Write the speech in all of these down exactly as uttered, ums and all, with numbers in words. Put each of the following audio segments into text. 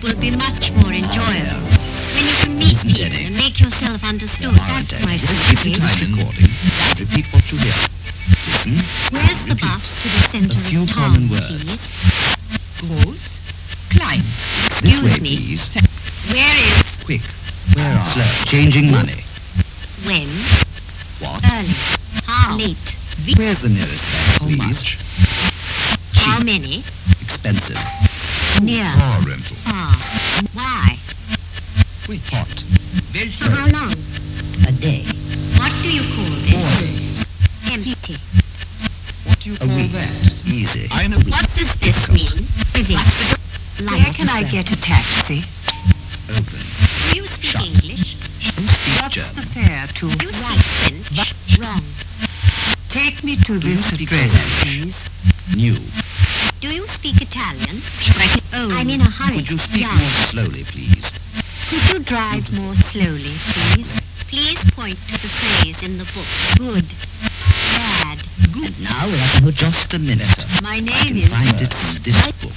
will be much more enjoyable. When you can meet Isn't people any. and make yourself understood. Aren't That's any. my Let's keep the secret. time recording. Repeat what you hear. Listen. Where's the Repeat. bus to the centre A few of town, common words. please? Groß, klein. This Excuse way, me. please. Where is, Quick. Where are? Slow. Changing money. when, What? early, how, late, Where's the nearest bank, How please? much? how Cheap. many, Expensive. near, Car rental. far, why, Wait. Hot. for how long, A day. what do you call Four this, days. empty, What do you A call week. that? Easy. Eine what does this mean, living, Where can I get a taxi? Open. do you speak Shut. English, Don't speak What's the German. fare to? do you speak French, wrong, Take me to you this speak address, French? please. New. do you speak Italian, sprechen, oh, I'm in a hurry, Could you speak ja. more slowly, please? Could you drive more slowly, please? Please point to the phrase in the book. Good. Bad. Good. And now we have to just a minute. My I name can is... find it in this book.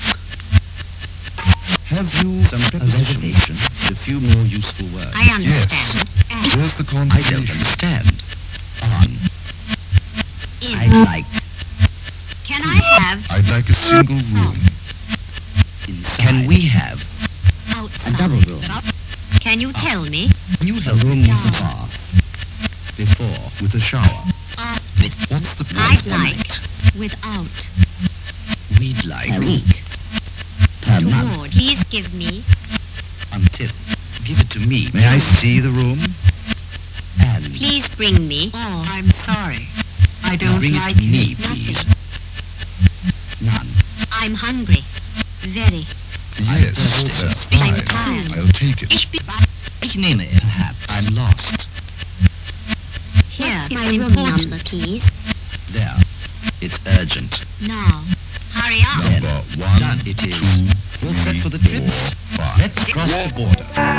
Have you some prepositions with a few more useful words? I understand. At, Where's the I constellation? don't understand. On. in. I'd like Can I have I'd like a single room. inside. Can we have outside? a double room? Can you tell me? Can you help room with a bath? Before. With a shower. After. What's the I'd price? like. Without. We'd like a week. Per month. Toward. Please give me. Until. Give it to me. May I see the room? And Please bring me. Oh, I'm sorry. I don't bring like it to me, it. please. None. I'm hungry. Very. Yes, thirsty. that's I'm fine. tired. I'll take it. Ich bin... Ich nehme it. Perhaps. I'm lost. Here. What's My its room important? number, please. There. It's urgent. Now. Hurry up. Then. Number one, Done. It is. two, We're set for the three, trips. four, five. Let's cross the border.